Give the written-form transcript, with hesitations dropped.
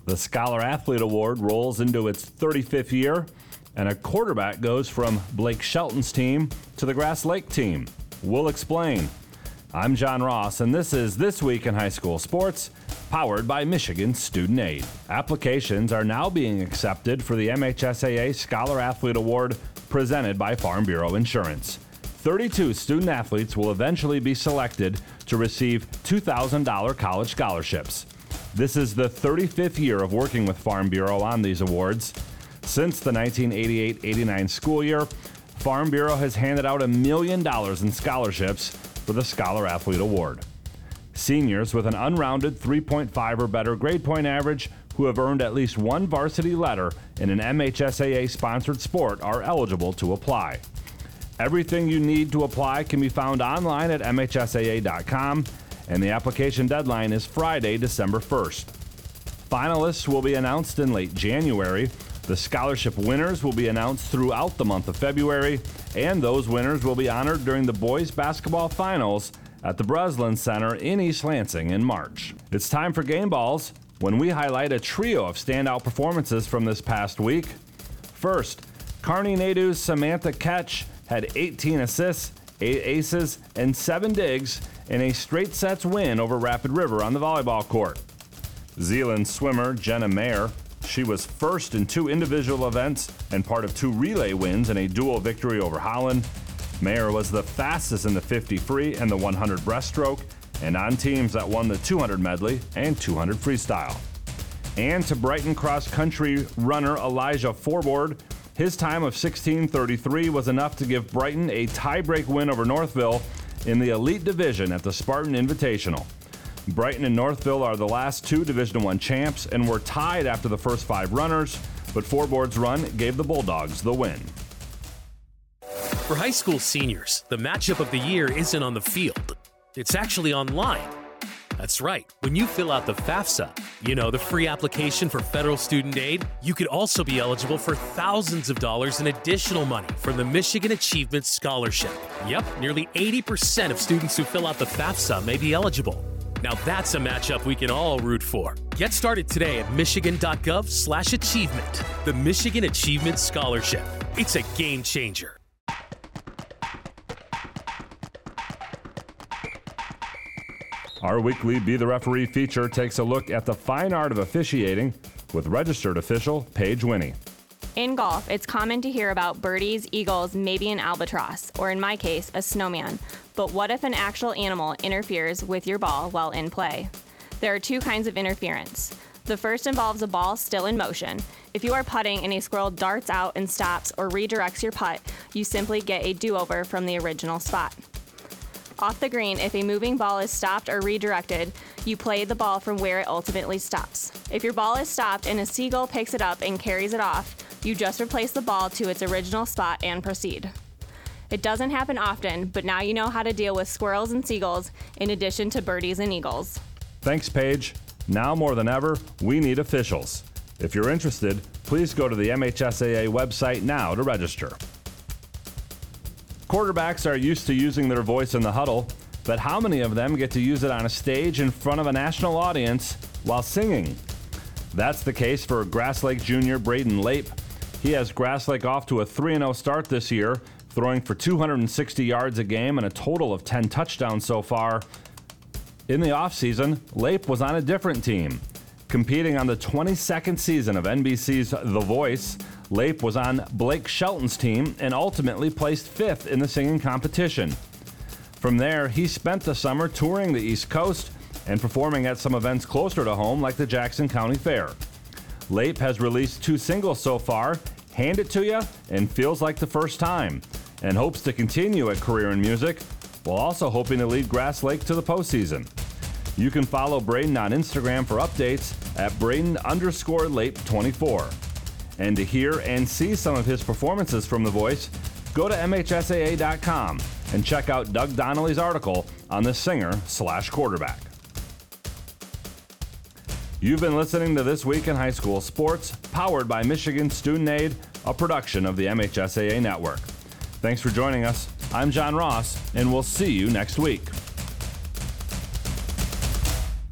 The Scholar Athlete Award rolls into its 35th year, and a quarterback goes from Blake Shelton's team to the Grass Lake team. We'll explain. I'm John Ross, and this is This Week in High School Sports, powered by Michigan Student Aid. Applications are now being accepted for the MHSAA Scholar Athlete Award presented by Farm Bureau Insurance. 32 student athletes will eventually be selected to receive $2,000 college scholarships. This is the 35th year of working with Farm Bureau on these awards. Since the 1988-89 school year, Farm Bureau has handed out $1 million in scholarships for the Scholar Athlete Award. Seniors with an unrounded 3.5 or better grade point average who have earned at least one varsity letter in an MHSAA-sponsored sport are eligible to apply. Everything you need to apply can be found online at MHSAA.com, and the application deadline is Friday, December 1st. Finalists will be announced in late January. The scholarship winners will be announced throughout the month of February, and those winners will be honored during the boys basketball finals at the Breslin Center in East Lansing in March. It's time for Game Balls, when we highlight a trio of standout performances from this past week. First, Kearney Nadeau's Samantha Ketch had 18 assists, 8 aces, and 7 digs in a straight sets win over Rapid River on the volleyball court. Zeeland swimmer Jenna Mayer, she was first in 2 individual events and part of 2 relay wins in a dual victory over Holland. Mayer was the fastest in the 50 free and the 100 breaststroke, and on teams that won the 200 medley and 200 freestyle. And to Brighton cross-country runner Elijah Forboard, his time of 16:33 was enough to give Brighton a tie-break win over Northville in the Elite Division at the Spartan Invitational. Brighton and Northville are the last 2 Division I champs and were tied after the first 5 runners, but Forboard's run gave the Bulldogs the win. For high school seniors, the matchup of the year isn't on the field. It's actually online. That's right. When you fill out the FAFSA, the free application for federal student aid, you could also be eligible for thousands of dollars in additional money from the Michigan Achievement Scholarship. Yep, nearly 80% of students who fill out the FAFSA may be eligible. Now that's a matchup we can all root for. Get started today at michigan.gov/achievement. The Michigan Achievement Scholarship. It's a game changer. Our weekly Be the Referee feature takes a look at the fine art of officiating with registered official Paige Winnie. In golf, it's common to hear about birdies, eagles, maybe an albatross, or in my case, a snowman. But what if an actual animal interferes with your ball while in play? There are 2 kinds of interference. The first involves a ball still in motion. If you are putting and a squirrel darts out and stops or redirects your putt, you simply get a do-over from the original spot. Off the green, if a moving ball is stopped or redirected, you play the ball from where it ultimately stops. If your ball is stopped and a seagull picks it up and carries it off, you just replace the ball to its original spot and proceed. It doesn't happen often, but now you know how to deal with squirrels and seagulls in addition to birdies and eagles. Thanks, Paige. Now more than ever, we need officials. If you're interested, please go to the MHSAA website now to register. Quarterbacks are used to using their voice in the huddle, but how many of them get to use it on a stage in front of a national audience while singing? That's the case for Grass Lake junior Braden Lape. He has Grass Lake off to a 3-0 start this year, throwing for 260 yards a game and a total of 10 touchdowns so far. In the offseason, Lape was on a different team. Competing on the 22nd season of NBC's The Voice, Lape was on Blake Shelton's team and ultimately placed 5th in the singing competition. From there, he spent the summer touring the East Coast and performing at some events closer to home like the Jackson County Fair. Lape has released 2 singles so far, Hand It To Ya and Feels Like the First Time, and hopes to continue a career in music while also hoping to lead Grass Lake to the postseason. You can follow Braden on Instagram for updates at Braden_Lape24. And to hear and see some of his performances from The Voice, go to MHSAA.com and check out Doug Donnelly's article on the singer/quarterback. You've been listening to This Week in High School Sports, powered by Michigan Student Aid, a production of the MHSAA Network. Thanks for joining us. I'm John Ross, and we'll see you next week.